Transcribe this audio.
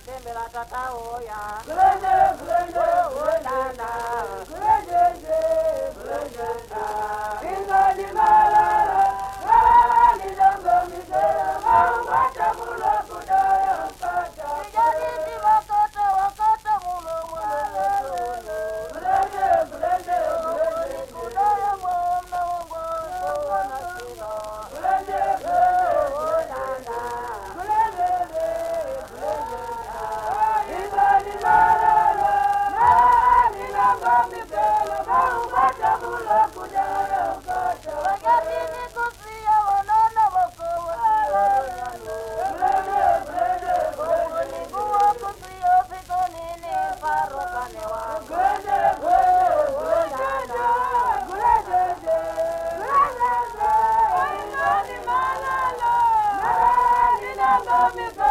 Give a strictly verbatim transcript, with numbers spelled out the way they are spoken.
tembela tata oya. Gulende, gulende, Gulende, gulende, gulende. Ingani malala, malala ni dongo misera, mawata mulo kudaya kata. Kijaditi wakata wakata mulo mulo. Gulende, gulende, gulende. Kudaya mwamna mwamna na sino. Gulende, gulende, gulende, gulende. Ingani malala, malala ni dongo misera, mawata mulo kudaya kata. Kijaditi kusia wanana wako wanano. Gulende, gulende, gulende. Nguo kusia fiko nini farokane wako. Gulende, gulende, gulende, gulende. Ingani malala, malala ni dongo misera.